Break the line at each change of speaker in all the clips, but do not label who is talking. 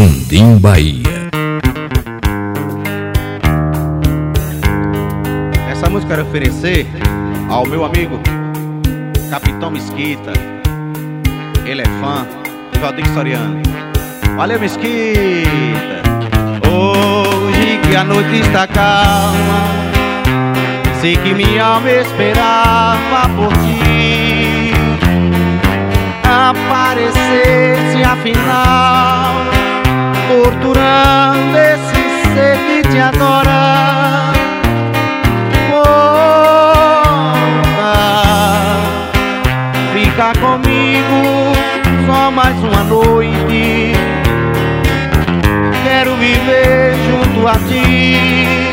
Mundim Bahia.
Essa música eu quero oferecer ao meu amigo Capitão Mesquita. Ele é fã de Valdir Soriano. Valeu, Mesquita! Hoje que a noite está calma, sei que minha alma esperava por ti aparecer-se afinal, torturando esse ser que te adora. Fica comigo só mais uma noite, quero viver junto a ti.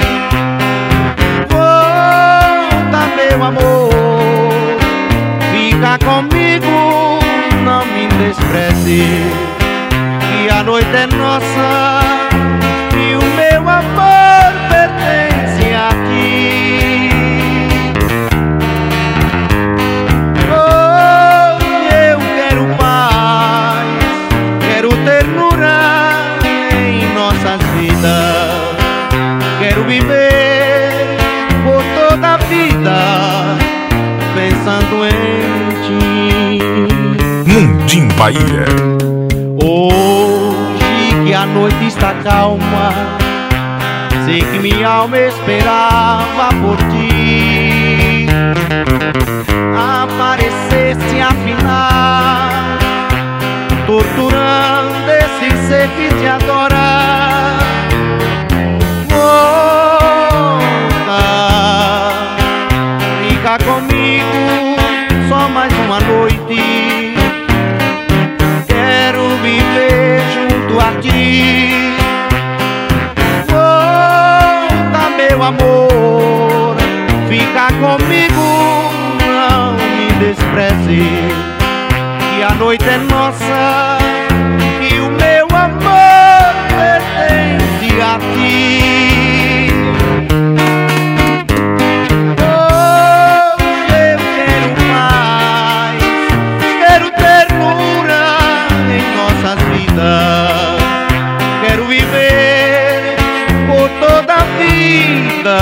Volta, meu amor, fica comigo, não me despreze, que a noite é nossa e o meu amor pertence a ti. Quero viver por toda a vida pensando em ti.
Mundim Bahia.
Hoje que a noite está calma, sei que minha alma esperava por ti aparecesse afinal, torturando esse ser que te adora. Fica comigo só mais uma noite, quero viver junto a ti. Volta, meu amor, fica comigo, não me despreze, que a noite é nossa e o meu amor pertence a ti. Quero viver por toda a vida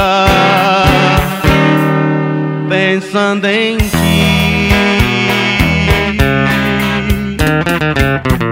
pensando em ti.